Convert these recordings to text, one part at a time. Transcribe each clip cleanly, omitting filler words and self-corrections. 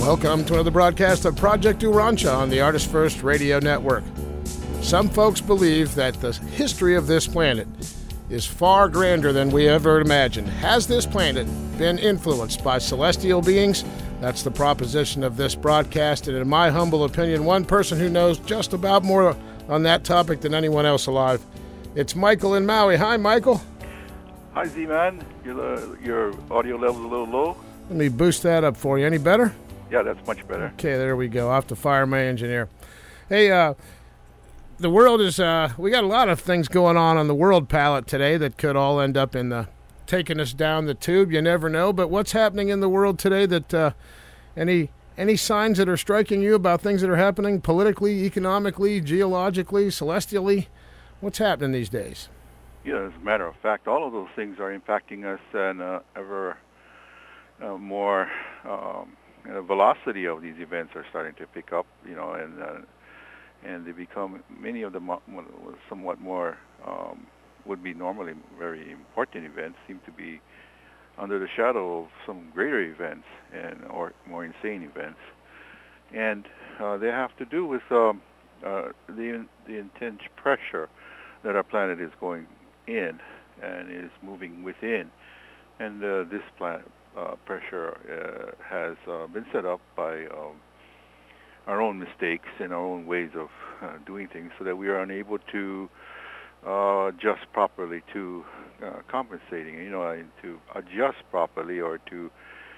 Welcome to another broadcast of Project Urantia on the Artist First Radio Network. Some folks believe that the history of this planet is far grander than we ever imagined. Has this planet been influenced by celestial beings? That's the proposition of this broadcast, and in my humble opinion, one person who knows just about more on that topic than anyone else alive. It's Michael in Maui. Hi, Michael. Hi, Z-Man. Your audio level's a little low. Let me boost that up for you. Any better? Yeah, that's much better. Okay, there we go. Off to fire my engineer. Hey, the world is, we got a lot of things going on the world palette today that could all end up in taking us down the tube. You never know. But what's happening in the world today that, any signs that are striking you about things that are happening politically, economically, geologically, celestially? What's happening these days? Yeah, as a matter of fact, all of those things are impacting us, and ever more velocity of these events are starting to pick up, and they become, many of them somewhat more, would be normally very important events, seem to be under the shadow of some greater events or more insane events. And they have to do with the intense pressure that our planet is going in and is moving within. And this pressure has been set up by our own mistakes and our own ways of doing things, so that we are unable to adjust properly to compensating, to adjust properly or to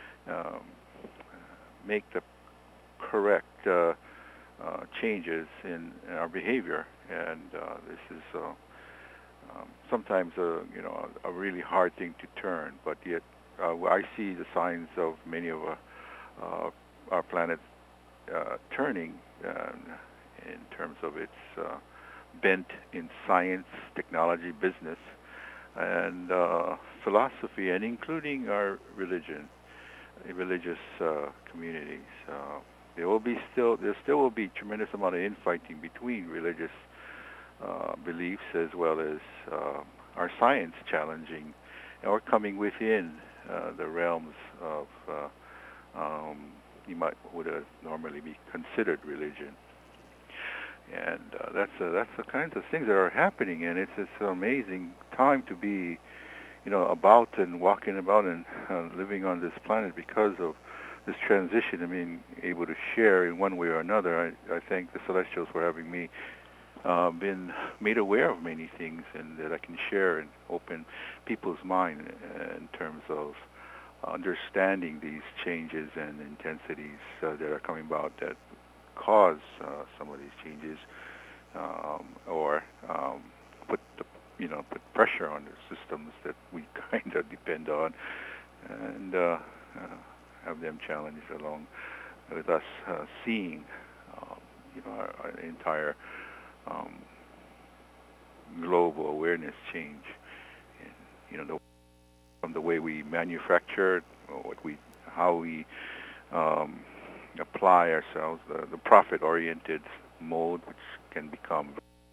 make the correct changes in our behavior. And this is sometimes a really hard thing to turn, but yet I see the signs of many of our planet turning in terms of its bent in science, technology, business, and philosophy, and including our religion, religious communities. There still will be tremendous amount of infighting between religious beliefs as well as our science challenging or coming within the realms of would normally be considered religion. And that's the kinds of things that are happening, and it's an amazing time to be, about and walking about and living on this planet because of this transition. I mean, able to share in one way or another. I thank the Celestials for having me been made aware of many things, and that I can share and open people's mind in terms of understanding these changes and intensities that are coming about that cause some of these changes, or put pressure on the systems that we kind of depend on, and have them challenged along with us seeing, our entire global awareness change, and, from the way we manufacture, or how we apply ourselves, the profit-oriented mode, which can become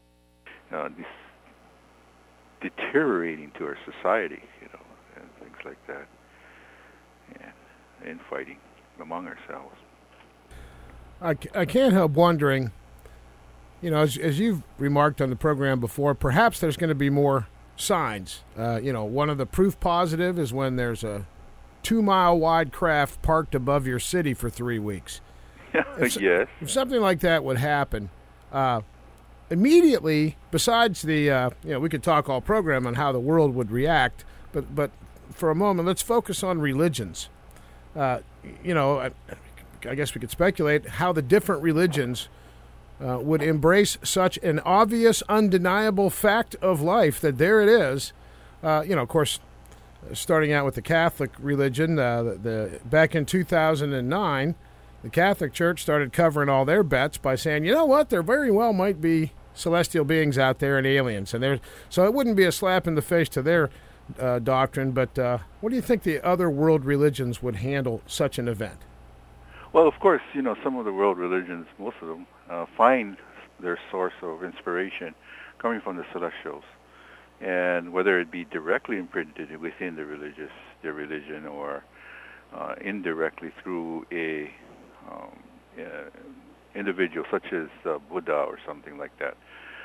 deteriorating to our society, and things like that, and infighting among ourselves. I can't help wondering, as you've remarked on the program before, perhaps there's going to be more signs. One of the proof positive is when there's a 2-mile wide craft parked above your city for 3 weeks. Yes. If something like that would happen, immediately, besides the, we could talk all program on how the world would react, but for a moment, let's focus on religions. I guess we could speculate how the different religions would embrace such an obvious, undeniable fact of life that there it is. Of course, starting out with the Catholic religion, back in 2009, the Catholic Church started covering all their bets by saying, there very well might be celestial beings out there and aliens. And so it wouldn't be a slap in the face to their doctrine, but what do you think the other world religions would handle such an event? Well, of course, some of the world religions, most of them, find their source of inspiration coming from the Celestials. And whether it be directly imprinted within their religion, or indirectly through a individuals such as Buddha or something like that.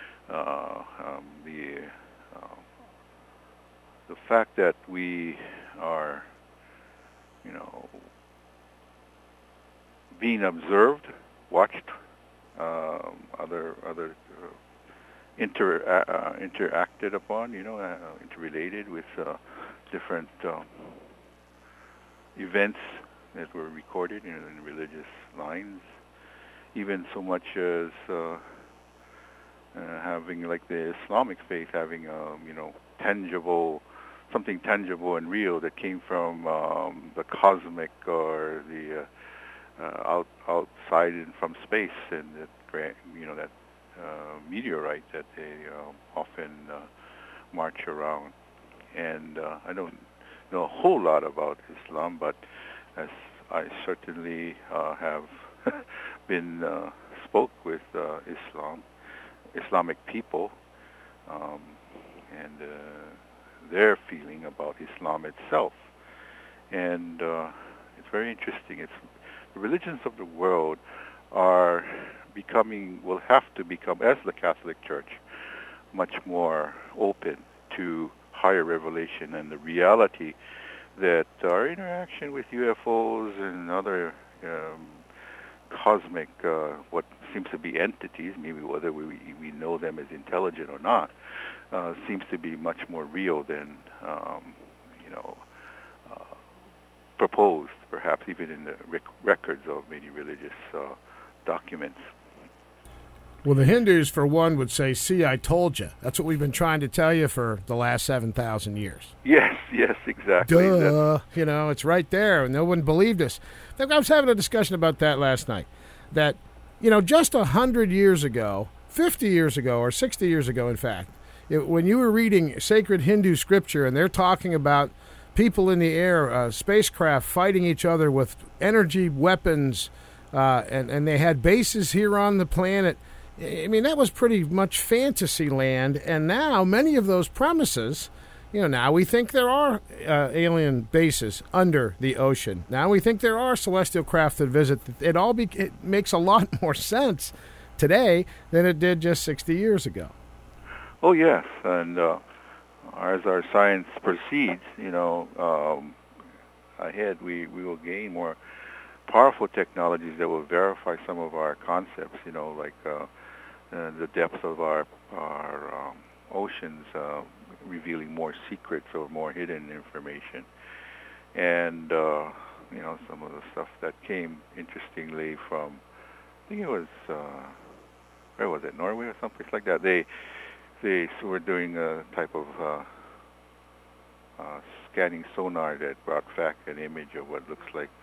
The fact that we are, you know, being observed, watched, interacted upon, interrelated with different events that were recorded in religious lines, even so much as having, like the Islamic faith, having something tangible and real that came from the cosmic or the outside and from space, and that meteorite that they often march around. And I don't know a whole lot about Islam, but as I certainly have been spoke with Islamic people, and their feeling about Islam itself. And it's very interesting. The religions of the world will have to become, as the Catholic Church, much more open to higher revelation and the reality that our interaction with UFOs and other cosmic, what seems to be entities, maybe whether we know them as intelligent or not, seems to be much more real than, proposed, perhaps even in the records of many religious documents. Well, the Hindus, for one, would say, "See, I told you." That's what we've been trying to tell you for the last 7,000 years. Yes, exactly. Duh. It's right there. No one believed us. I was having a discussion about that last night. That, just 100 years ago, 50 years ago, or 60 years ago, in fact, when you were reading sacred Hindu scripture and they're talking about people in the air, spacecraft fighting each other with energy weapons, and they had bases here on the planet. I mean, that was pretty much fantasy land. And now many of those premises, now we think there are alien bases under the ocean. Now we think there are celestial craft that visit. It makes a lot more sense today than it did just 60 years ago. Oh, yes. And as our science proceeds, ahead, we will gain more powerful technologies that will verify some of our concepts, like the depth of our oceans, revealing more secrets or more hidden information. And, some of the stuff that came, interestingly, from, I think it was, where was it, Norway or someplace like that. They were doing a type of scanning sonar that brought back an image of what looks like,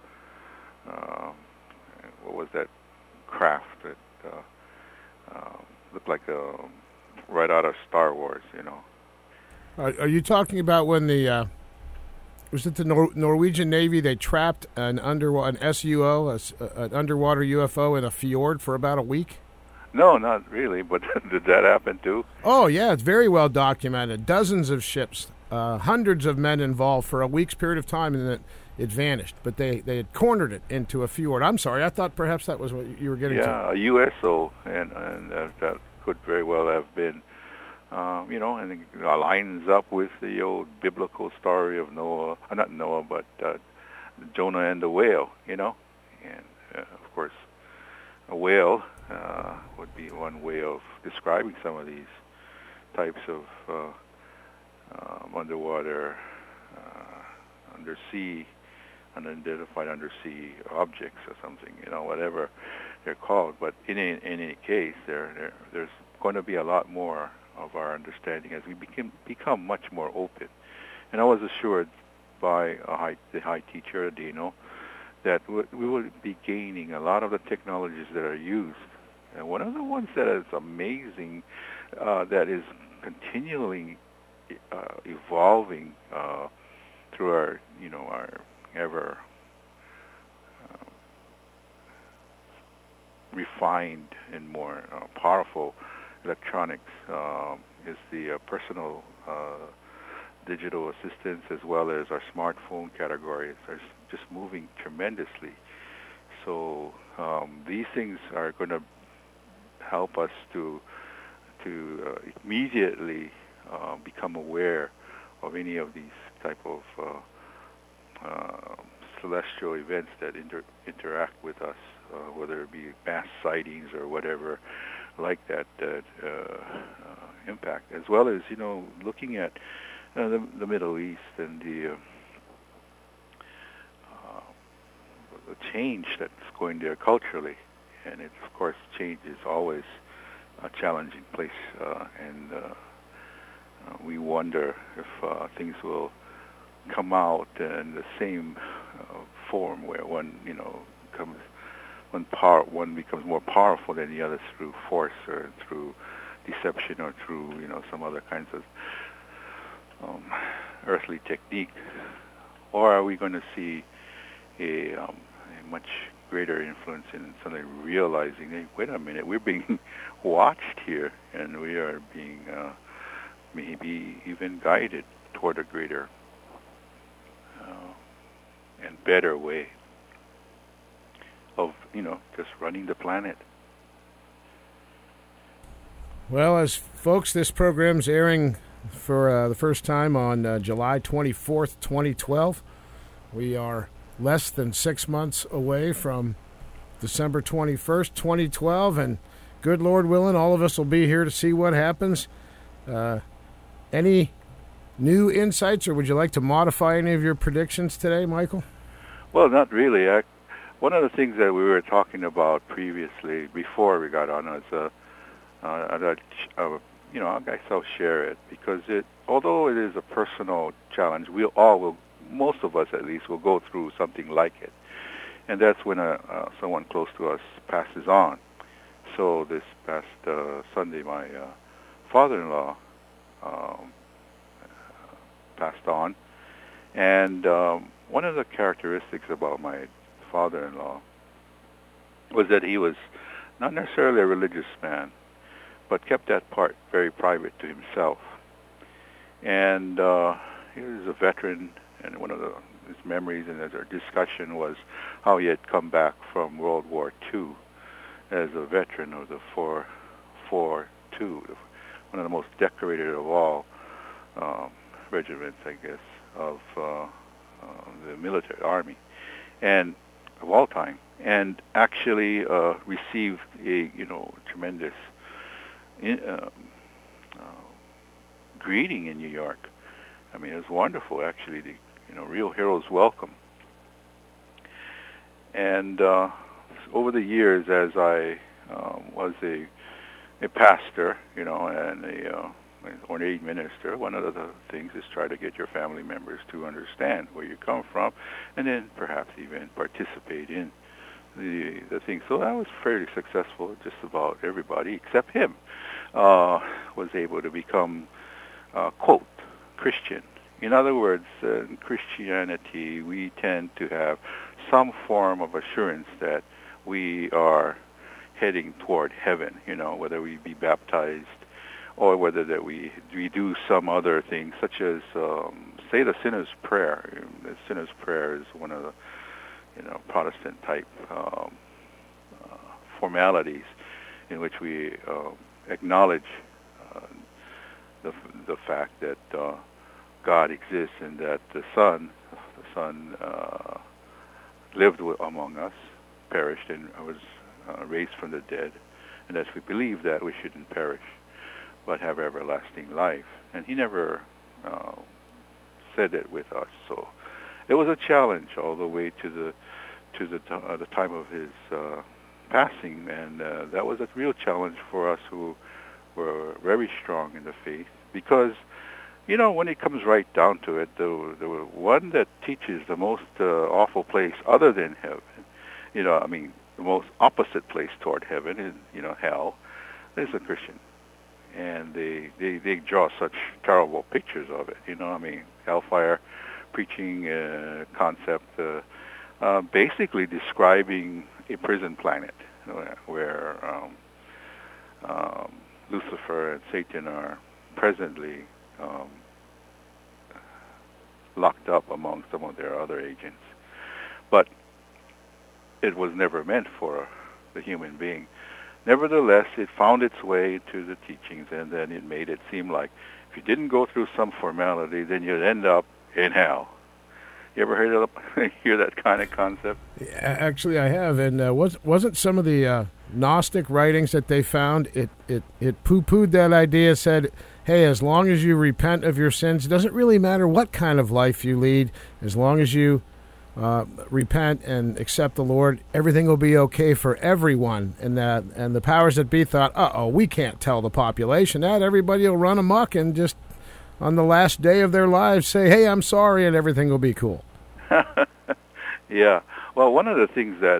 what was that craft that looked like right out of Star Wars, Are you talking about when was it the Norwegian Navy? They trapped an SUO, an underwater UFO in a fjord for about a week? No, not really, but did that happen too? Oh, yeah, it's very well documented. Dozens of ships, hundreds of men involved for a week's period of time, and then it vanished. But they had cornered it into a fjord. I'm sorry, I thought perhaps that was what you were getting to. Yeah, a USO, and that could very well have been, and it lines up with the old biblical story of Noah, not Noah, but Jonah and the whale, And, of course, a whale would be one way of describing some of these types of underwater, undersea, unidentified undersea objects or something, whatever they're called. But in any case, there's going to be a lot more of our understanding as we become much more open. And I was assured by the high teacher, Adino, that we will be gaining a lot of the technologies that are used. And one of the ones that is amazing, that is continually evolving through our ever refined and more powerful electronics, is the personal digital assistants, as well as our smartphone categories are just moving tremendously. So these things are going to help us to immediately become aware of any of these type of celestial events that interact with us, whether it be mass sightings or whatever like that impact, as well as looking at the Middle East and the change that's going there culturally, and it's, of course, change is always a challenging place, and we wonder if things will come out in the same form where one becomes more powerful than the others through force or through deception or through some other kinds of earthly technique, or are we going to see a much greater influence in suddenly realizing, hey, wait a minute, we're being watched here, and we are being maybe even guided toward a greater and better way of, just running the planet. Well, as folks, this program's airing for the first time on July 24th, 2012. We are less than 6 months away from December 21st, 2012, and good Lord willing, all of us will be here to see what happens. Any new insights, or would you like to modify any of your predictions today, Michael? Well, not really. One of the things that we were talking about previously, before we got on, was I guess I'll share it, because although it is a personal challenge, we all will, most of us at least, will go through something like it, and that's when someone close to us passes on. So this past Sunday, my father-in-law passed on, and one of the characteristics about my father-in-law was that he was not necessarily a religious man, but kept that part very private to himself. And he was a veteran, and one of his memories and our discussion was how he had come back from World War II as a veteran of the 442, one of the most decorated of all regiments, I guess, of the military army, and of all time, and actually received a tremendous greeting in New York. I mean, it was wonderful, actually. The real hero's welcome. And over the years, as I was a pastor, and an ordained minister, one of the things is try to get your family members to understand where you come from, and then perhaps even participate in the thing. So I was fairly successful. Just about everybody except him was able to become, quote, Christian. In other words, in Christianity, we tend to have some form of assurance that we are heading toward heaven, whether we be baptized or whether that we do some other thing, such as, say, the sinner's prayer. The sinner's prayer is one of the, Protestant-type formalities in which we acknowledge the fact that God exists and that the Son lived among us, perished, and was raised from the dead, and as we believe that, we shouldn't perish but have everlasting life. And he never said it with us, so it was a challenge all the way to the time of his passing, and that was a real challenge for us who were very strong in the faith, because when it comes right down to it, the one that teaches the most awful place other than heaven, the most opposite place toward heaven is, hell, is a Christian. And they draw such terrible pictures of it, hellfire preaching concept, basically describing a prison planet, where Lucifer and Satan are presently locked up among some of their other agents. But it was never meant for the human being. Nevertheless, it found its way to the teachings, and then it made it seem like if you didn't go through some formality, then you'd end up in hell. You ever hear that kind of concept? Yeah, actually, I have. And wasn't some of the Gnostic writings that they found, it poo-pooed that idea, said, hey, as long as you repent of your sins, it doesn't really matter what kind of life you lead, as long as you repent and accept the Lord, everything will be okay for everyone. And the powers that be thought, we can't tell the population that. Everybody will run amok and just on the last day of their lives say, hey, I'm sorry, and everything will be cool. Yeah. Well, one of the things that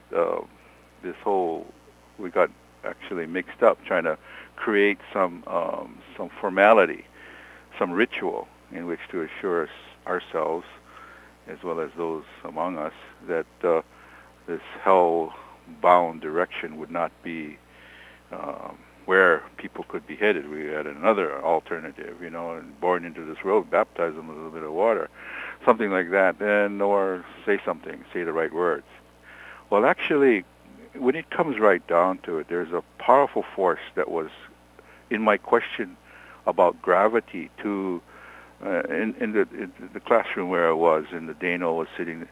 we got actually mixed up trying to create some formality, some ritual in which to assure ourselves as well as those among us that this hell-bound direction would not be where people could be headed. We had another alternative, and born into this world, baptize them with a little bit of water, something like that, or say the right words. Well, actually, when it comes right down to it, there's a powerful force that was in my question about gravity to in the classroom where I was, and the Dano was sitting,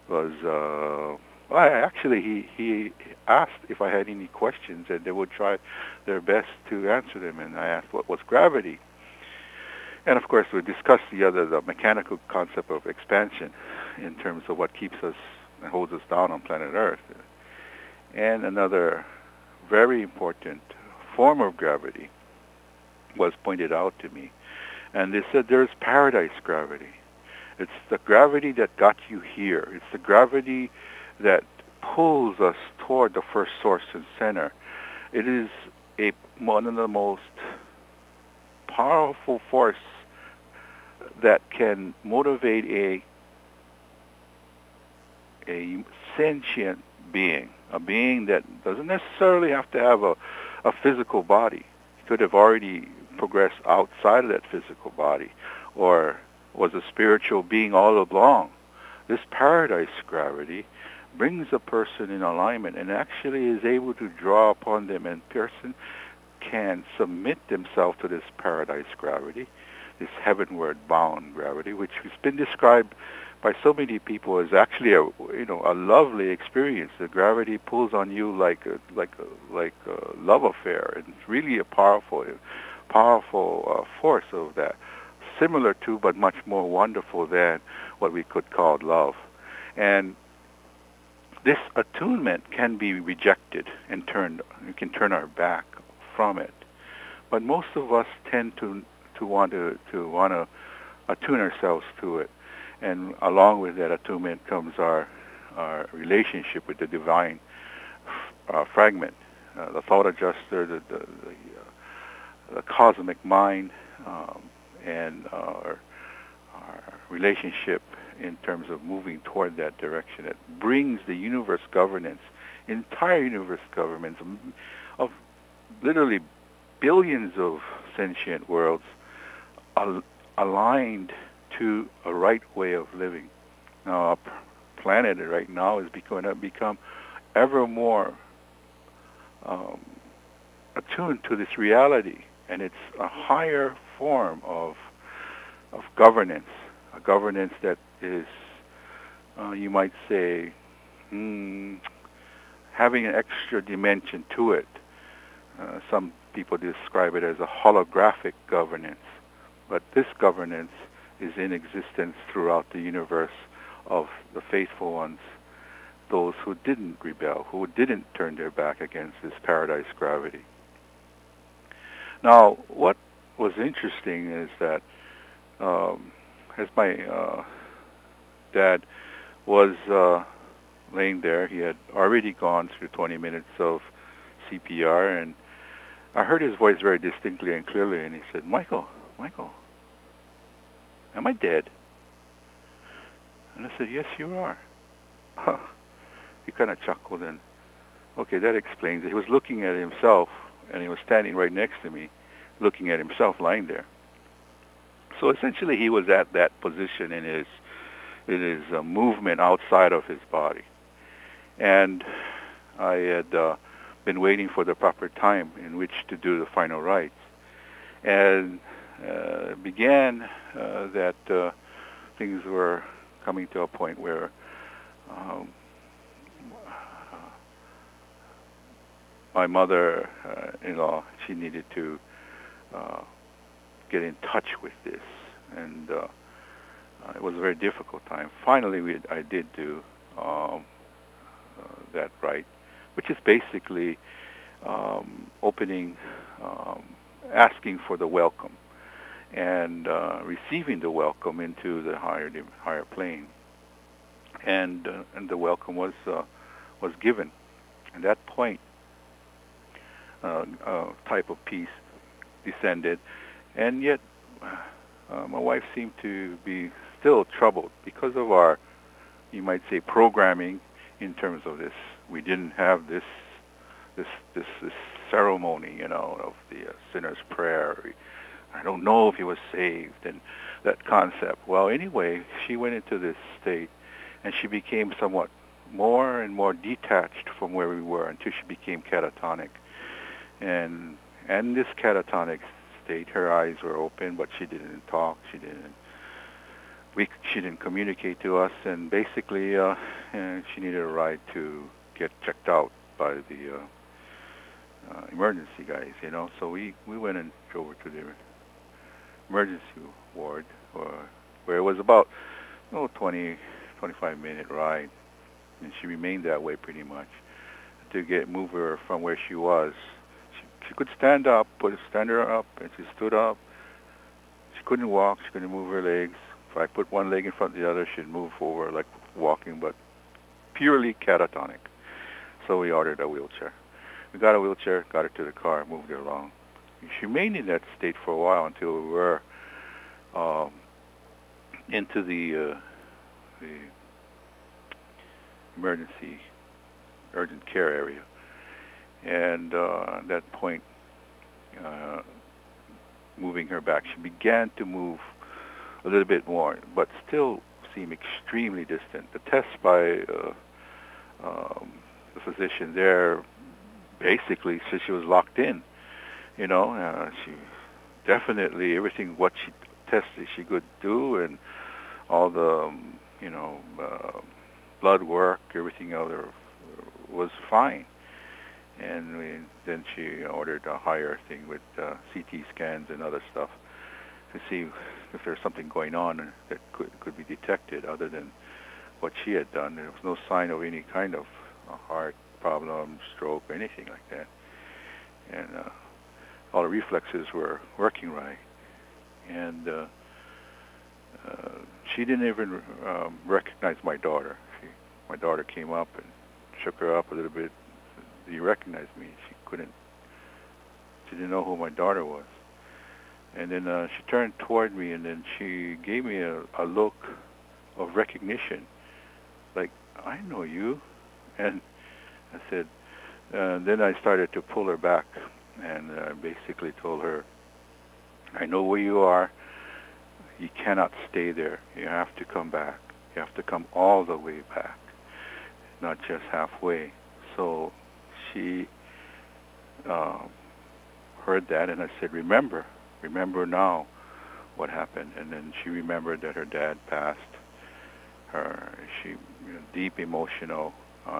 he asked if I had any questions, and they would try their best to answer them. And I asked, what was gravity? And of course, we discussed the mechanical concept of expansion in terms of what keeps us and holds us down on planet Earth. And another very important form of gravity was pointed out to me. And they said there's paradise gravity. It's the gravity that got you here. It's the gravity that pulls us toward the first source and center. It is one of the most powerful force that can motivate a sentient being, a being that doesn't necessarily have to have a physical body. It could have already progressed outside of that physical body, or was a spiritual being all along. This paradise gravity brings a person in alignment and actually is able to draw upon them, and person can submit themselves to this paradise gravity, this heavenward bound gravity, which has been described by so many people as actually a lovely experience. The gravity pulls on you like a love affair, and it's really a powerful force of that, similar to but much more wonderful than what we could call love. And this attunement can be rejected and we can turn our back from it. But most of us tend to want to attune ourselves to it. And along with that attunement comes our relationship with the divine fragment, the thought adjuster, the cosmic mind, and our relationship in terms of moving toward that direction. It brings the universe governance, entire universe governance of literally billions of sentient worlds aligned to a right way of living. Now, our planet right now is going to become ever more attuned to this reality, and it's a higher form of governance, a governance that is, you might say, having an extra dimension to it. Some people describe it as a holographic governance, but this governance is in existence throughout the universe of the faithful ones, those who didn't rebel, who didn't turn their back against this paradise gravity. Now, what was interesting is that as my dad was laying there, he had already gone through 20 minutes of CPR, and I heard his voice very distinctly and clearly, and he said, Michael, am I dead? And I said, yes, you are. He kind of chuckled, and okay, that explains it. He was looking at himself, and he was standing right next to me, looking at himself lying there. So essentially, he was at that position in his movement outside of his body. And I had been waiting for the proper time in which to do the final rites. And began that things were coming to a point where um, my mother-in-law, she needed to get in touch with this, and it was a very difficult time. Finally, I did do that rite, which is basically opening, asking for the welcome, and receiving the welcome into the higher plane, and the welcome was given. At that point, type of peace descended, and yet my wife seemed to be still troubled because of our, you might say, programming in terms of this. We didn't have this ceremony, of the sinner's prayer. I don't know if he was saved, and that concept. Well, anyway, she went into this state, and she became somewhat more and more detached from where we were until she became catatonic. And this catatonic state, her eyes were open, but she didn't talk. She didn't communicate to us, and basically, she needed a ride to get checked out by the emergency guys. So we went and drove her to the emergency ward, where it was about 25-minute ride, and she remained that way pretty much to move her from where she was. She could stand her up, and she stood up. She couldn't walk. She couldn't move her legs. If I put one leg in front of the other, she'd move forward like walking, but purely catatonic. So we ordered a wheelchair. We got a wheelchair, got her to the car, moved her along. She remained in that state for a while until we were into the emergency urgent care area. And at that point, moving her back, she began to move a little bit more, but still seemed extremely distant. The test by the physician there basically said she was locked in. She definitely, everything what she tested she could do, and all the blood work, everything else was fine. And then she ordered a higher thing with CT scans and other stuff to see if there's something going on that could be detected other than what she had done. There was no sign of any kind of heart problem, stroke, or anything like that. And all the reflexes were working right. And she didn't even recognize my daughter. My daughter came up and shook her up a little bit. You recognized me. She didn't know who my daughter was. And then she turned toward me, and then she gave me a look of recognition, like, I know you. And I said, then I started to pull her back, and basically told her, I know where you are. You cannot stay there. You have to come back. You have to come all the way back, not just halfway. So she heard that, and I said, remember now what happened. And then she remembered that her dad passed. Deep emotional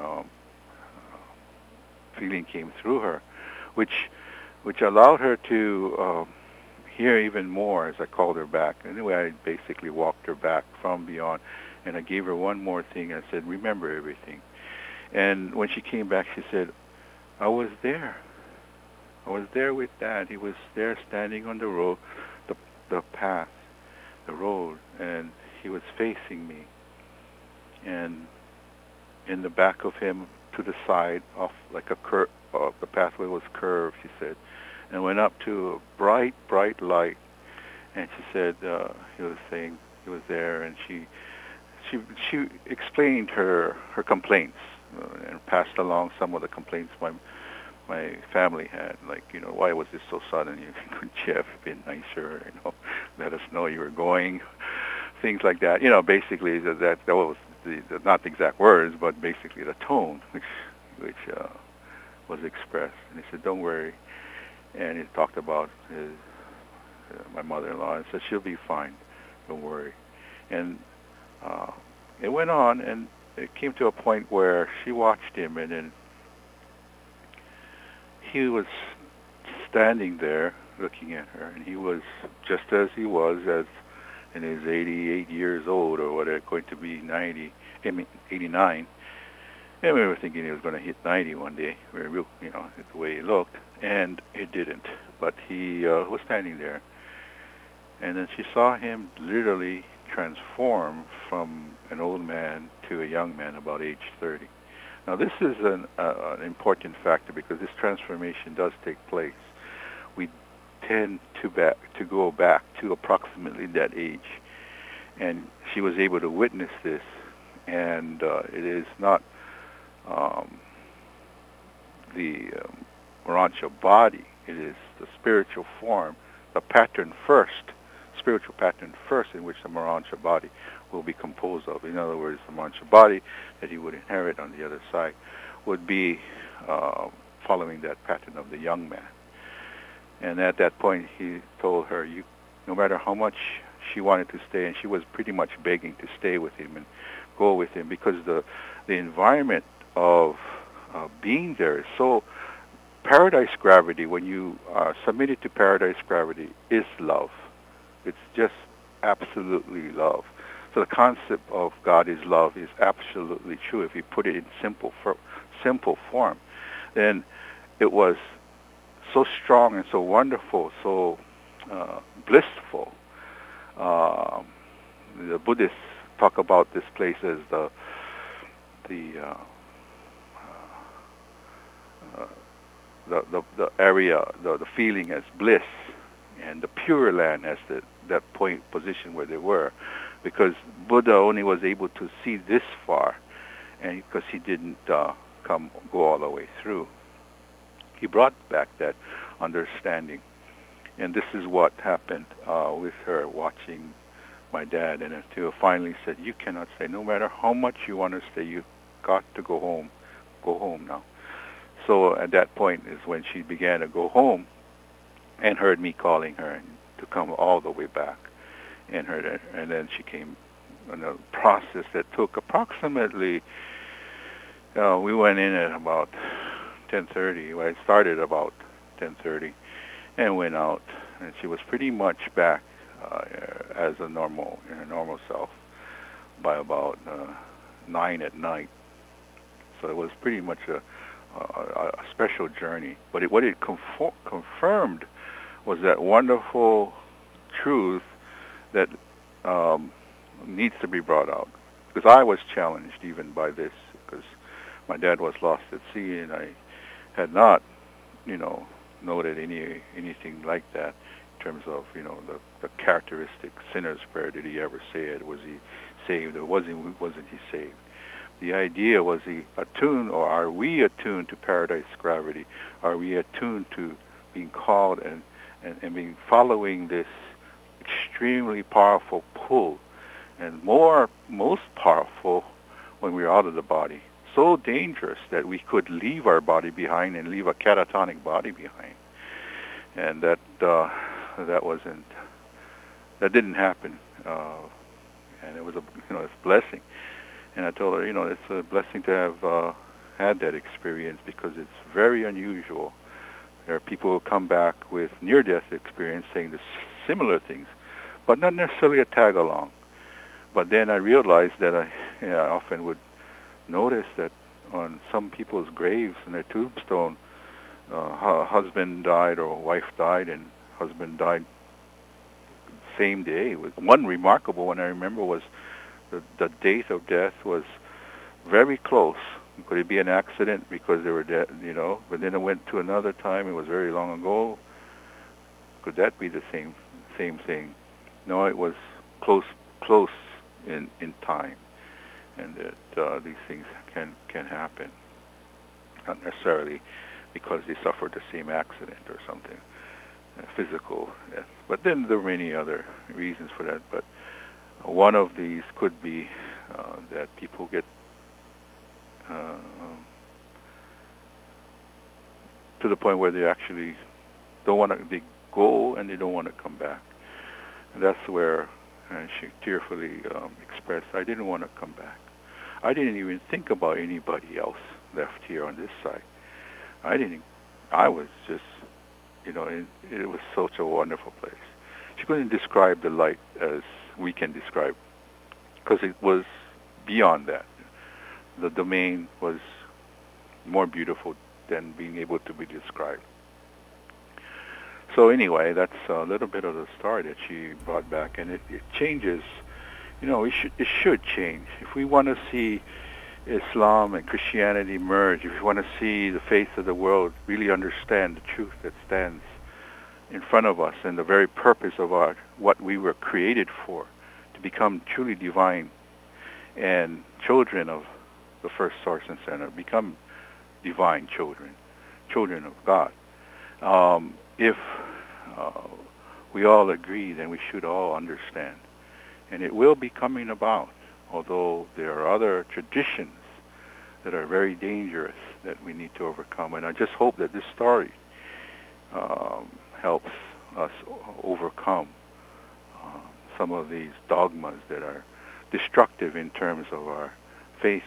feeling came through her, which allowed her to hear even more as I called her back. Anyway, I basically walked her back from beyond, and I gave her one more thing. I said, remember everything. And when she came back, she said, I was there. I was there with Dad. He was there standing on the road, the path, the road, and he was facing me. And in the back of him, to the side, off like a curve, the pathway was curved, she said, and went up to a bright, bright light. And she said he was saying he was there, and she explained her complaints and passed along some of the complaints my family had, like, why was this so sudden? Couldn't you have been nicer? Let us know you were going, things like that. Basically that was the not the exact words, but basically the tone which was expressed. And he said, "Don't worry." And he talked about his my mother-in-law and said, "She'll be fine. Don't worry." And it went on, and it came to a point where she watched him, and then he was standing there looking at her, and he was just as he was as in his 88 years old, or whatever, going to be 89. And we were thinking he was going to hit 90 one day, the way he looked, and it didn't. But he was standing there, and then she saw him literally transform from an old man to a young man about age 30. Now, this is an important factor because this transformation does take place. We tend to go back to approximately that age, and she was able to witness this. And it is not the Morontia body; it is the spiritual form, the pattern first, spiritual pattern first, in which the Morontia body will be composed of. In other words, the Morontia body that he would inherit on the other side would be following that pattern of the young man. And at that point, he told her, no matter how much she wanted to stay, and she was pretty much begging to stay with him and go with him, because the environment of being there is so. Paradise gravity, when you are submitted to paradise gravity, is love. It's just absolutely love. So the concept of God is love is absolutely true. If you put it in simple form, then it was so strong and so wonderful, so blissful. The Buddhists talk about this place as the area, the feeling as bliss, and the Pure Land as that position where they were, because Buddha only was able to see this far, and because he didn't go all the way through. He brought back that understanding, and this is what happened with her watching my dad, and until finally said, "You cannot stay. No matter how much you want to stay, you got to go home. Go home now." So at that point is when she began to go home, and heard me calling her to come all the way back, and then she came in a process that took approximately. We went in at about 10:30. Well, it started about 10:30, and went out, and she was pretty much back as in her normal self by about 9 at night. So it was pretty much a special journey. But what it confirmed was that wonderful truth that needs to be brought out. Because I was challenged even by this, because my dad was lost at sea, and I had not, noted anything like that in terms of, the characteristic sinner's prayer. Did he ever say it? Was he saved, or wasn't he saved? The idea, was he attuned, or are we attuned to paradise gravity? Are we attuned to being called and being following this extremely powerful pull, and most powerful when we're out of the body? So dangerous that we could leave our body behind and leave a catatonic body behind, and that didn't happen, and it was it's a blessing. And I told her, it's a blessing to have had that experience, because it's very unusual. There are people who come back with near-death experience saying the similar things, but not necessarily a tag-along. But then I realized that I often would notice that on some people's graves, in their tombstone, husband died or wife died, and husband died same day. One remarkable one I remember was the date of death was very close. Could it be an accident because they were dead, But then it went to another time. It was very long ago. Could that be the same thing? No, it was close in time, and that these things can happen. Not necessarily because they suffered the same accident or something, physical death. But then there are many other reasons for that. But one of these could be that people get to the point where they actually don't want to. They go and they don't want to come back. And that's where she tearfully expressed, "I didn't want to come back. I didn't even think about anybody else left here on this side. I was just, it was such a wonderful place." She couldn't describe the light as we can describe, because it was beyond that. The domain was more beautiful than being able to be described. So anyway, that's a little bit of the story that she brought back, and it changes. It should change. If we want to see Islam and Christianity merge, if we want to see the faith of the world really understand the truth that stands in front of us and the very purpose of what we were created for, to become truly divine and children of the first source and center, become divine children of God. If we all agree, then we should all understand. And it will be coming about, although there are other traditions that are very dangerous that we need to overcome. And I just hope that this story helps us overcome some of these dogmas that are destructive in terms of our faith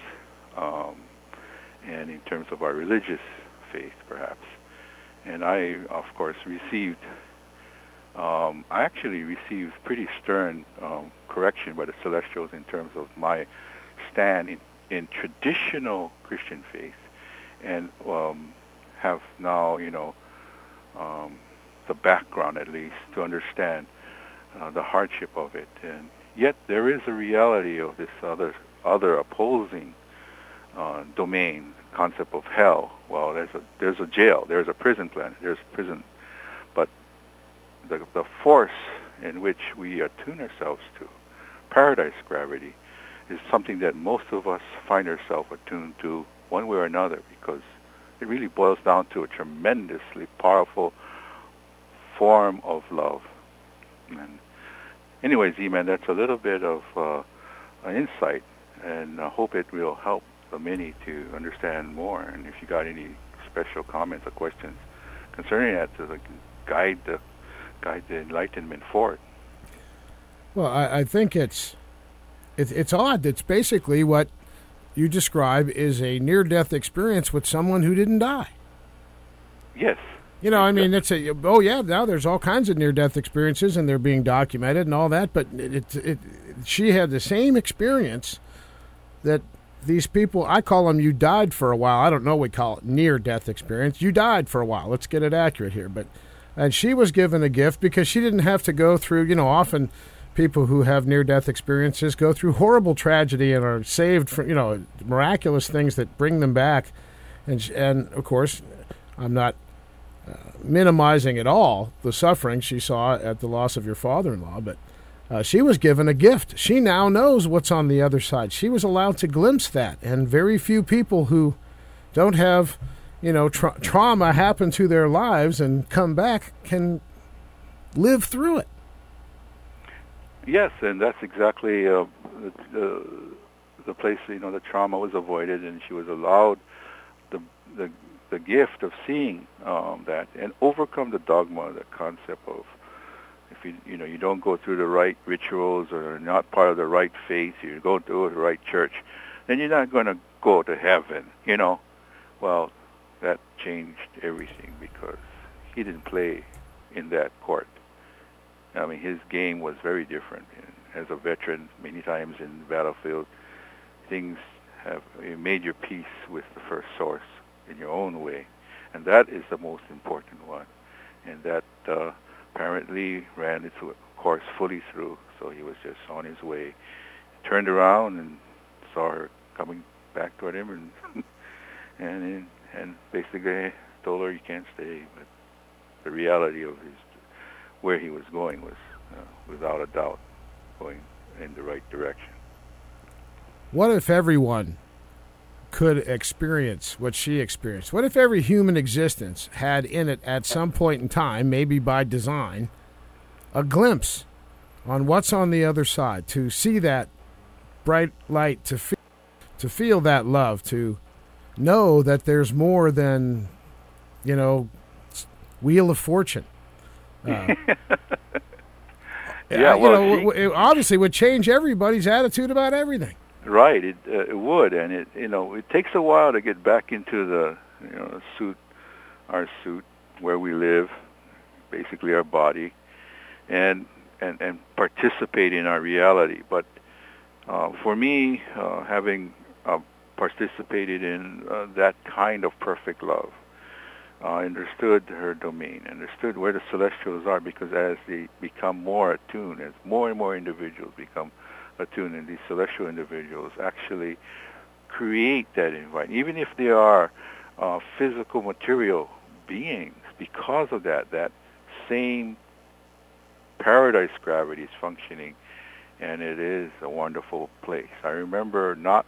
and in terms of our religious faith, perhaps. And I, of course, I actually received pretty stern correction by the Celestials in terms of my stand in traditional Christian faith, and have now, the background at least to understand the hardship of it. And yet there is a reality of this other opposing domain, concept of hell. Well, there's a jail, there's a prison planet, there's prison, but the force in which we attune ourselves to, paradise gravity, is something that most of us find ourselves attuned to one way or another, because it really boils down to a tremendously powerful form of love. And anyways, E-Man, that's a little bit of an insight, and I hope it will help the many to understand more. And if you got any special comments or questions concerning that, to guide the enlightenment forward. Well, I think it's odd. It's basically what you describe is a near-death experience with someone who didn't die. Yes. I mean, now there's all kinds of near-death experiences, and they're being documented and all that, but she had the same experience that these people, I call them, you died for a while. I don't know, we call it near-death experience. You died for a while. Let's get it accurate here. And she was given a gift because she didn't have to go through, often people who have near-death experiences go through horrible tragedy and are saved from, miraculous things that bring them back. And of course, I'm not minimizing at all the suffering she saw at the loss of your father-in-law, but she was given a gift. She now knows what's on the other side. She was allowed to glimpse that, and very few people who don't have, trauma happen to their lives and come back can live through it. Yes, and that's exactly the place. The trauma was avoided, and she was allowed the gift of seeing that and overcome the dogma, the concept of if you don't go through the right rituals or not part of the right faith, you go to the right church, then you're not going to go to heaven. Well, that changed everything because he didn't play in that court. I mean, his game was very different. And as a veteran, many times in the battlefield, you made your peace with the first source in your own way, and that is the most important one. And that apparently ran its course fully through. So he was just on his way, turned around and saw her coming back toward him, and basically told her, "You can't stay." But the reality of where he was going was, without a doubt, going in the right direction. What if everyone could experience what she experienced? What if every human existence had in it at some point in time, maybe by design, a glimpse on what's on the other side, to see that bright light to feel that love, to know that there's more than, Wheel of Fortune. Yeah, well, it obviously would change everybody's attitude about everything. Right, it would, and it takes a while to get back into the our suit where we live, basically our body, and participate in our reality. But for me, having participated in that kind of perfect love, I understood her domain, understood where the celestials are, because as they become more attuned, as more and more individuals become attuned, and these celestial individuals actually create that environment, even if they are physical material beings, because of that same paradise gravity is functioning, and it is a wonderful place. I remember not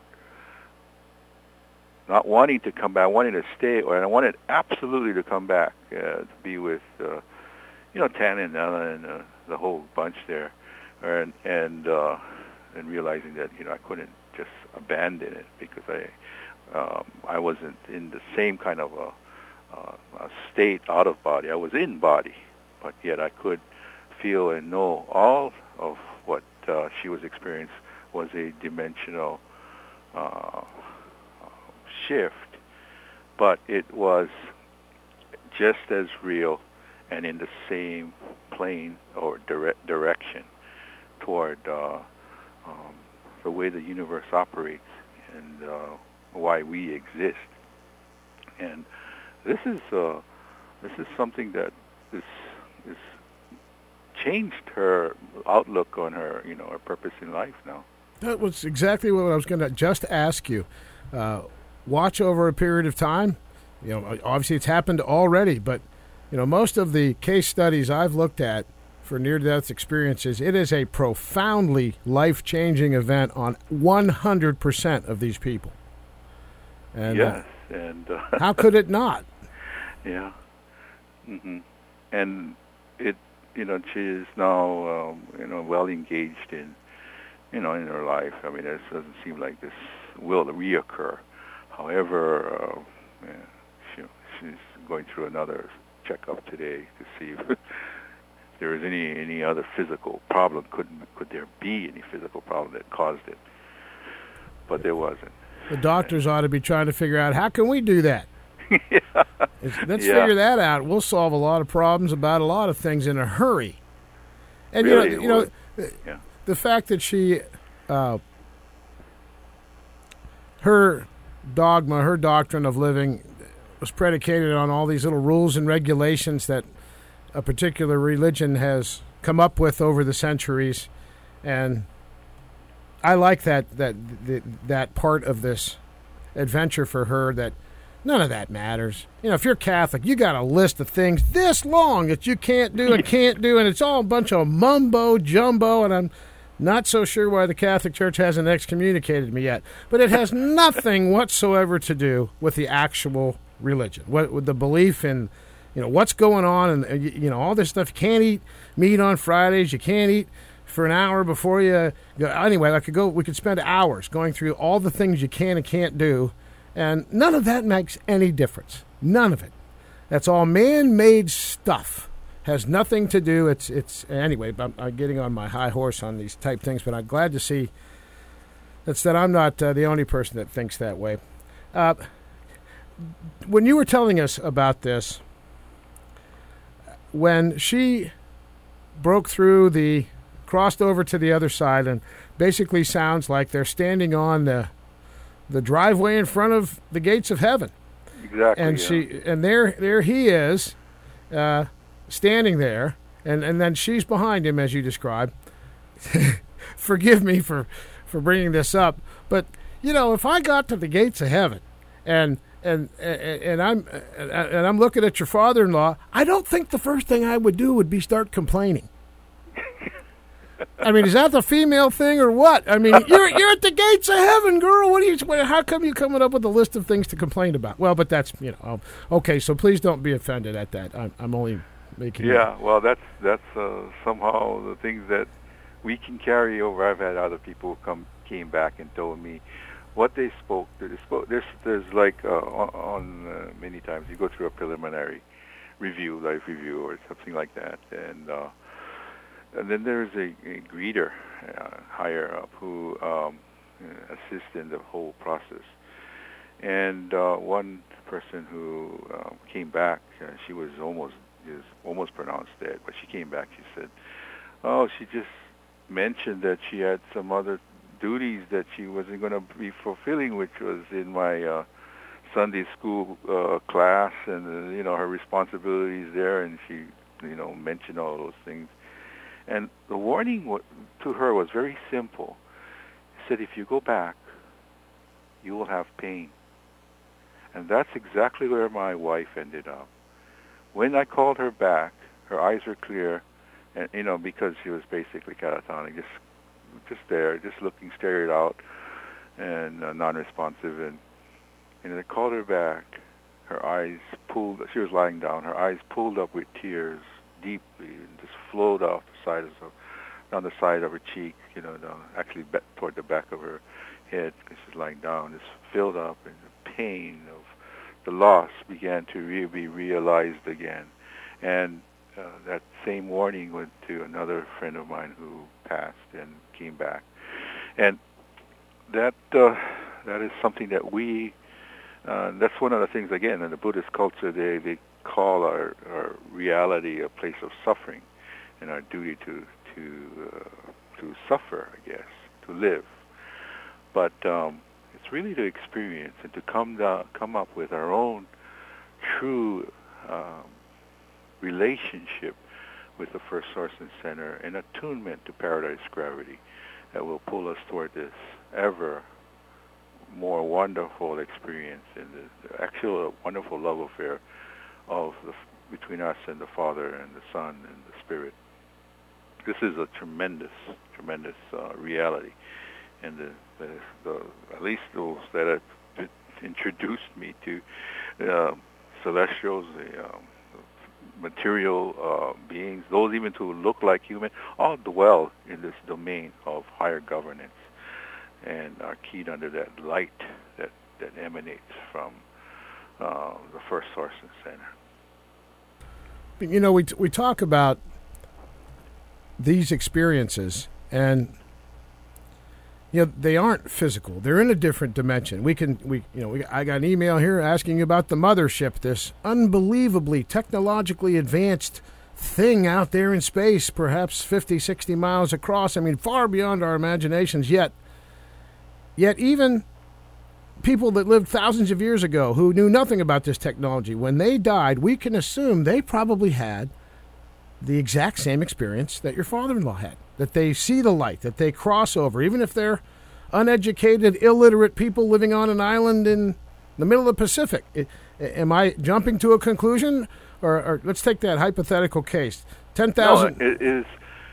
wanting to come back, wanting to stay, and I wanted absolutely to come back to be with, Tana and Ella and the whole bunch there, and realizing that I couldn't just abandon it, because I wasn't in the same kind of a state out of body. I was in body, but yet I could feel and know all of what she was experiencing was a dimensional shift, but it was just as real and in the same plane or direction toward the way the universe operates and why we exist. And this is something that is changed her outlook on her her purpose in life now. That was exactly what I was going to just ask you. Watch over a period of time. Obviously it's happened already, but most of the case studies I've looked at for near-death experiences, it is a profoundly life-changing event on 100% of these people. And, yes, and how could it not? Yeah, and it, she is now, well engaged in, in her life. I mean, it doesn't seem like this will reoccur. However, she's going through another checkup today to see if there is any other physical problem. Could there be any physical problem that caused it? But there wasn't. The doctors ought to be trying to figure out, how can we do that? Yeah. Let's figure that out. We'll solve a lot of problems about a lot of things in a hurry. And really, the fact that she, her dogma, her doctrine of living was predicated on all these little rules and regulations that a particular religion has come up with over the centuries, and I like that part of this adventure for her, that none of that matters. If you're Catholic, you got a list of things this long that you can't do and can't do, and it's all a bunch of mumbo jumbo, and I'm not so sure why the Catholic Church hasn't excommunicated me yet. But it has nothing whatsoever to do with the actual religion, with the belief in, what's going on, and all this stuff. You can't eat meat on Fridays. You can't eat for an hour before you go. Anyway, we could spend hours going through all the things you can and can't do, and none of that makes any difference. None of it. That's all man-made stuff. Has nothing to do. It's anyway. I'm getting on my high horse on these type things, but I'm glad to see that I'm not the only person that thinks that way. When you were telling us about this, when she broke through crossed over to the other side, and basically sounds like they're standing on the driveway in front of the gates of heaven. Exactly. And there he is. Standing there, and then she's behind him, as you described. Forgive me for bringing this up, but if I got to the gates of heaven, and I'm looking at your father-in-law, I don't think the first thing I would do would be start complaining. I mean, is that the female thing or what? I mean, you're at the gates of heaven, girl. How come you coming up with a list of things to complain about? Well, but that's okay. So please don't be offended at that. I'm only. Well, that's somehow the things that we can carry over. I've had other people came back and told me what they spoke. There's like on many times you go through a preliminary review, life review, or something like that, and then there's a greeter higher up who assists in the whole process. And one person who came back, she was almost pronounced dead, but she came back. She said, "Oh, she just mentioned that she had some other duties that she wasn't going to be fulfilling, which was in my Sunday school class, and her responsibilities there." And she, mentioned all those things. And the warning to her was very simple. He said, "If you go back, you will have pain." And that's exactly where my wife ended up. When I called her back, her eyes were clear, and because she was basically catatonic, just there, just looking, stared out, and non-responsive. And I called her back. Her eyes pulled. She was lying down. Her eyes pulled up with tears deeply, and just flowed off the sides down the side of her cheek. Actually toward the back of her head, because she's lying down. Just filled up, and the pain of the loss began to be realized again. And that same warning went to another friend of mine who passed and came back. And that is something that we. That's one of the things, again, in the Buddhist culture, they call our reality a place of suffering, and our duty to suffer, I guess, to live. But it's really to experience and to come up with our own true relationship with the First Source and Center, and attunement to Paradise Gravity that will pull us toward this ever more wonderful experience and the actual wonderful love affair between us and the Father and the Son and the Spirit. This is a tremendous reality, and the at least those that have introduced me to celestials, the material beings, those even who look like human, all dwell in this domain of higher governance, and are keyed under that light that emanates from the First Source and Center. We talk about these experiences, and they aren't physical. They're in a different dimension. I got an email here asking about the mothership, this unbelievably technologically advanced thing out there in space, perhaps 50, 60 miles across. I mean, far beyond our imaginations. Yet even people that lived thousands of years ago who knew nothing about this technology, when they died, we can assume they probably had the exact same experience that your father-in-law had, that they see the light, that they cross over, even if they're uneducated, illiterate people living on an island in the middle of the Pacific. Am I jumping to a conclusion? Or let's take that hypothetical case. 10,000... No,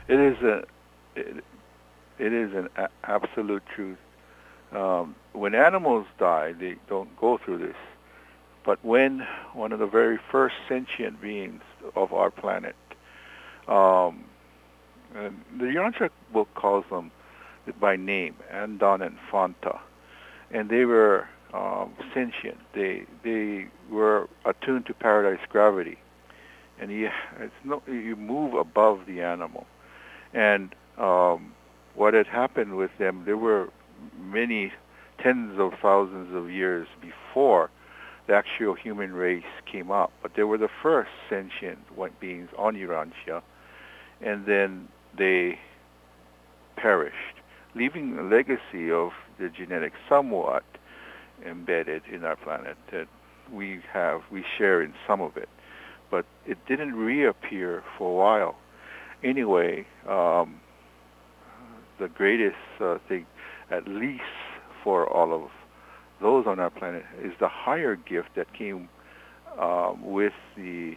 it is an absolute truth. When animals die, they don't go through this. But when one of the very first sentient beings of our planet, the Yantra book calls them by name, Andon and Fanta, and they were sentient. They were attuned to Paradise Gravity, and you move above the animal. And what had happened with them, there were many tens of thousands of years before the actual human race came up, but they were the first sentient beings on Urantia, and then they perished, leaving a legacy of the genetics somewhat embedded in our planet that we share in some of it, but it didn't reappear for a while. Anyway, the greatest thing, at least for all of those on our planet, is the higher gift that came with the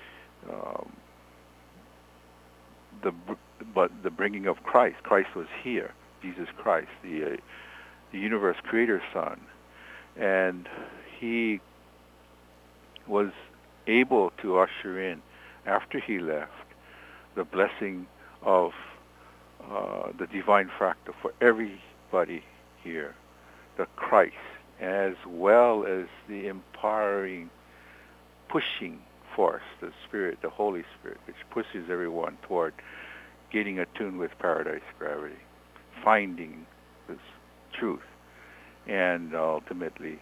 bringing of Christ. Christ was here, Jesus Christ, the universe creator Son, and he was able to usher in, after he left, the blessing of the divine fractal for everybody here, the Christ, as well as the empowering, pushing force, the Spirit, the Holy Spirit, which pushes everyone toward getting attuned with paradise gravity, finding this truth, and ultimately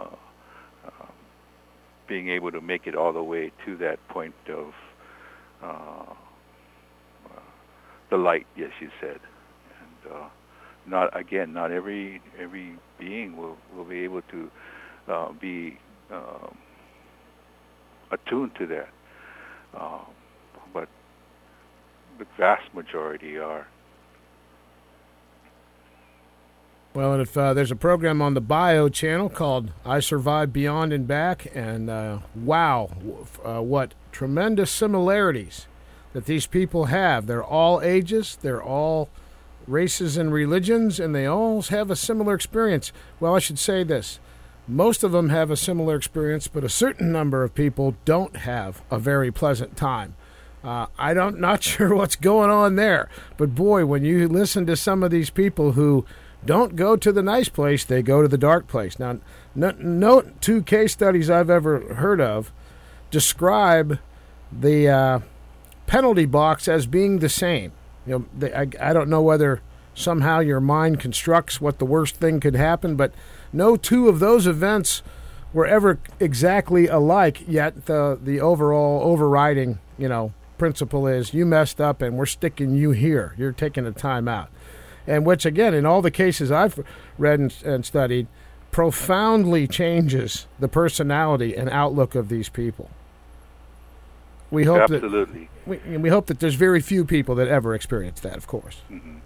being able to make it all the way to that point of the light, yes, you said. And not every being will be able to be attuned to that, but the vast majority are. Well, and if there's a program on the Bio channel called I Survived Beyond and Back, and wow, what tremendous similarities that these people have. They're all ages, they're all races and religions, and they all have a similar experience. Well, I should say this. Most of them have a similar experience, but a certain number of people don't have a very pleasant time. I'm not sure what's going on there, but boy, when you listen to some of these people who don't go to the nice place, they go to the dark place. Now, no two case studies I've ever heard of describe the penalty box as being the same. You know, I don't know whether somehow your mind constructs what the worst thing could happen, but no two of those events were ever exactly alike, yet the overall overriding, principle is you messed up and we're sticking you here. You're taking a time out. And which, again, in all the cases I've read and studied, profoundly changes the personality and outlook of these people. We hope absolutely. We hope that there's very few people that ever experience that, of course. Mm-hmm.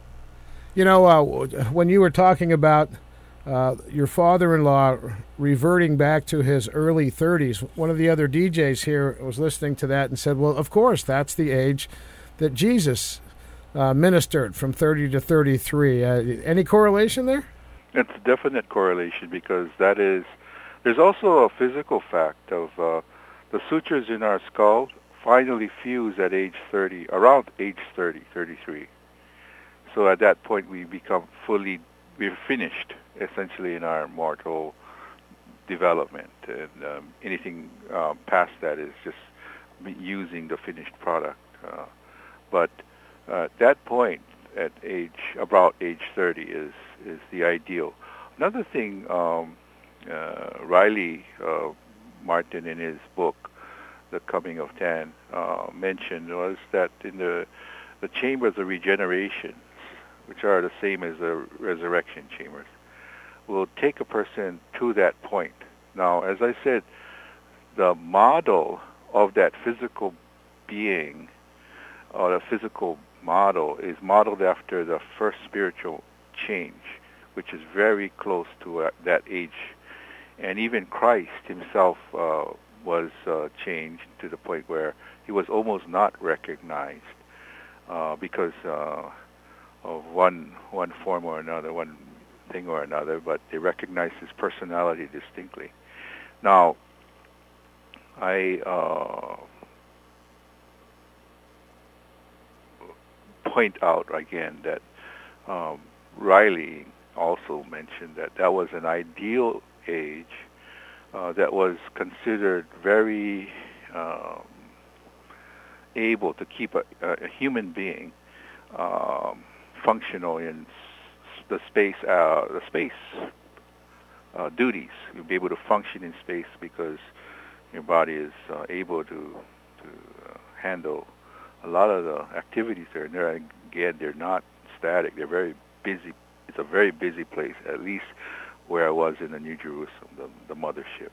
When you were talking about your father-in-law reverting back to his early 30s, one of the other DJs here was listening to that and said, well, of course, that's the age that Jesus ministered, from 30 to 33. Any correlation there? It's a definite correlation, because there's also a physical fact of the sutures in our skull finally fuse at age 30, around age 30, 33. So at that point we're finished essentially in our mortal development, and anything past that is just using the finished product. But at that point, at about age 30, is the ideal. Another thing, Riley Martin, in his book, The Coming of Tan, mentioned was that in the chambers of regeneration, which are the same as the resurrection chambers, will take a person to that point. Now, as I said, the model of that physical being, or the physical model, is modeled after the first spiritual change, which is very close to that age. And even Christ himself was changed to the point where he was almost not recognized because of one form or another, one thing or another, but they recognized his personality distinctly. Now, I point out again that Riley also mentioned that was an ideal age that was considered very able to keep a human being functional in the space duties. You'll be able to function in space because your body is able to handle a lot of the activities there. And again, they're not static. They're very busy. It's a very busy place, at least where I was in the New Jerusalem, the mothership.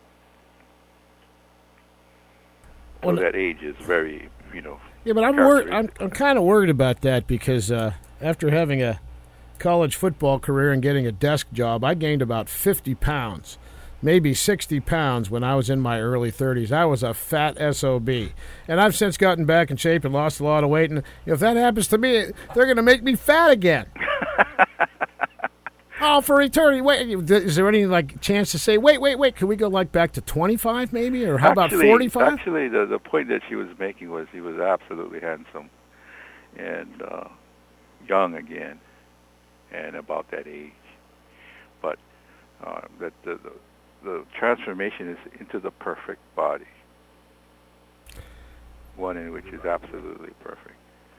So that age is very, Yeah, but I'm kind of worried about that, because after having a college football career and getting a desk job, I gained about 50 pounds, maybe 60 pounds when I was in my early 30s. I was a fat SOB. And I've since gotten back in shape and lost a lot of weight. And if that happens to me, they're going to make me fat again. Oh, for eternity. Wait, is there any chance to say, wait, can we go back to 25 maybe? Or how about 45? Actually, the point that she was making was he was absolutely handsome and young again, and about that age. that the transformation is into the perfect body, one in which is absolutely perfect.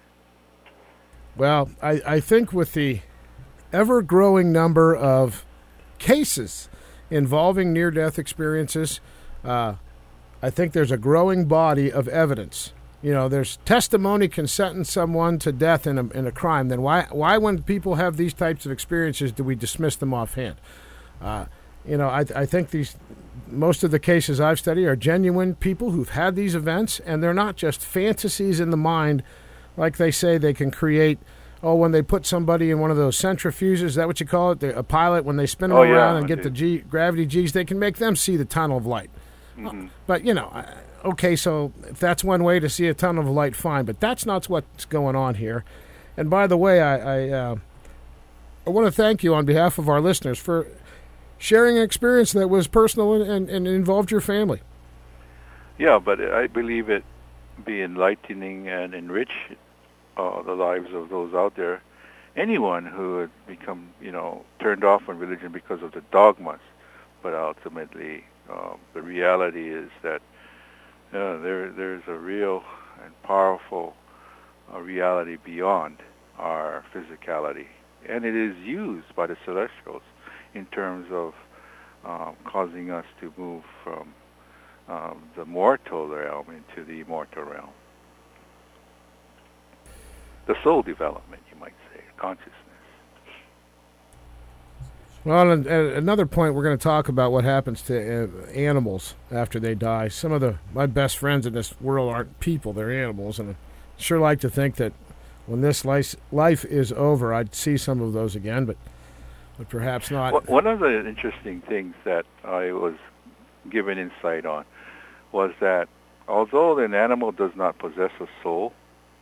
Well, I think with the ever-growing number of cases involving near-death experiences, I think there's a growing body of evidence. You know, there's testimony can sentence someone to death in a crime. Then why when people have these types of experiences do we dismiss them offhand? You know, I think most of the cases I've studied are genuine people who've had these events, and they're not just fantasies in the mind, like they say they can create. Oh, when they put somebody in one of those centrifuges, is that what you call it? A pilot, when they spin them around and get the gravity G's, they can make them see the tunnel of light. Mm-hmm. But, you know, okay, so if that's one way to see a tunnel of light, fine. But that's not what's going on here. And by the way, I want to thank you on behalf of our listeners for sharing an experience that was personal and involved your family. Yeah, but I believe it be enlightening and enrich the lives of those out there. Anyone who had become, turned off on religion because of the dogmas, but ultimately the reality is that there's a real and powerful reality beyond our physicality, and it is used by the celestials in terms of causing us to move from the mortal realm into the immortal realm. The soul development, you might say, consciousness. Well, and another point, we're going to talk about what happens to animals after they die. Some of my best friends in this world aren't people, they're animals, and I sure like to think that when this life is over, I'd see some of those again, but perhaps not. One of the interesting things that I was given insight on was that although an animal does not possess a soul,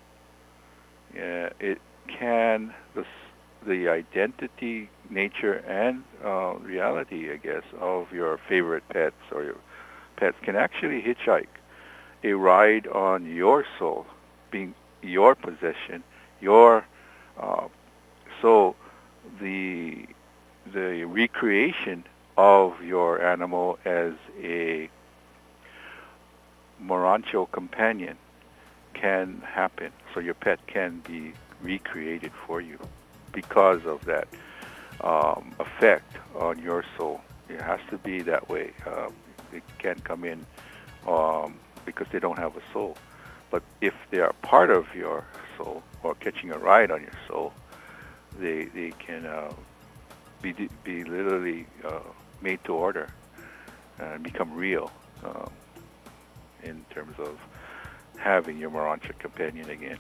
it can, the identity, nature, and reality, I guess, of your favorite pets or your pets can actually hitchhike a ride on your soul, being your possession, your so the recreation of your animal as a Morancho companion can happen. So your pet can be recreated for you because of that effect on your soul. It has to be that way. It can't come in because they don't have a soul. But if they are part of your soul or catching a ride on your soul, they can be literally made to order and become real in terms of having your Morancho companion again.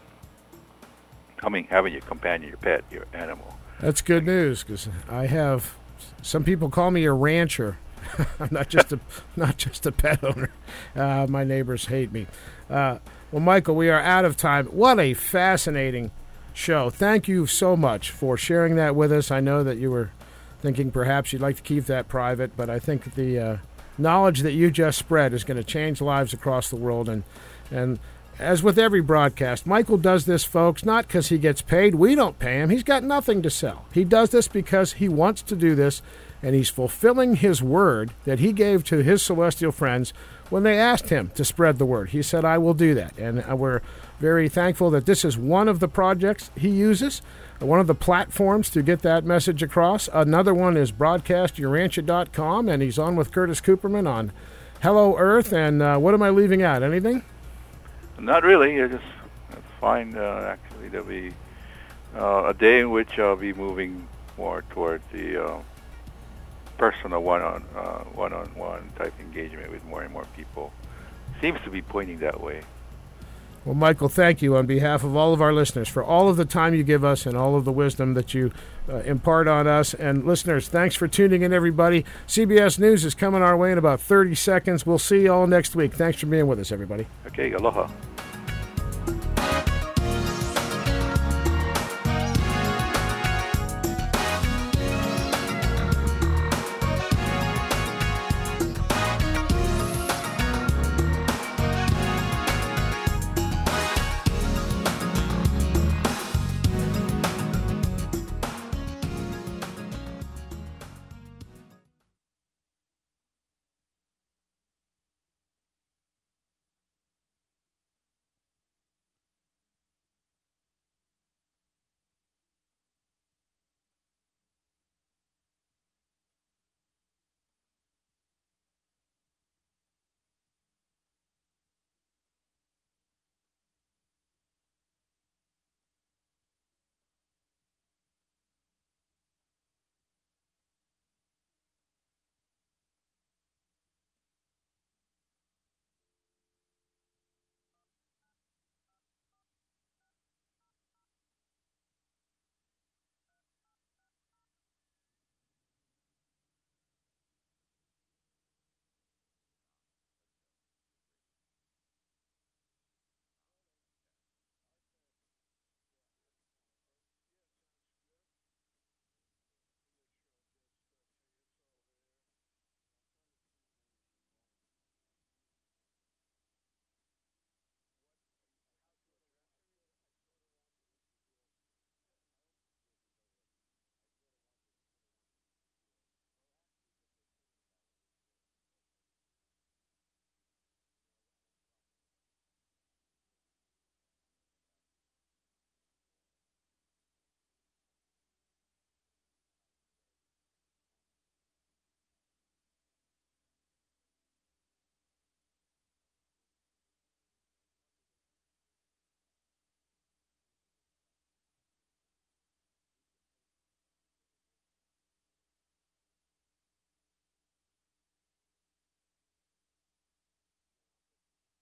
I mean, having your companion, your pet, your animal. That's good news, because I have some people call me a rancher. I'm not just a pet owner. My neighbors hate me. Well, Michael, we are out of time. What a fascinating show. Thank you so much for sharing that with us. I know that you were thinking perhaps you'd like to keep that private, but I think the knowledge that you just spread is going to change lives across the world. And as with every broadcast, Michael does this, folks, not because he gets paid. We don't pay him. He's got nothing to sell. He does this because he wants to do this, and he's fulfilling his word that he gave to his celestial friends when they asked him to spread the word. He said, I will do that. And we're very thankful that this is one of the projects he uses, one of the platforms to get that message across. Another one is broadcastyourancho.com, and he's on with Curtis Cooperman on Hello Earth. And what am I leaving out? Anything? Not really. I just find actually there'll be a day in which I'll be moving more toward the personal one-on-one type engagement with more and more people. Seems to be pointing that way. Well, Michael, thank you on behalf of all of our listeners for all of the time you give us and all of the wisdom that you impart on us. And listeners, thanks for tuning in, everybody. CBS News is coming our way in about 30 seconds. We'll see you all next week. Thanks for being with us, everybody. Okay, aloha.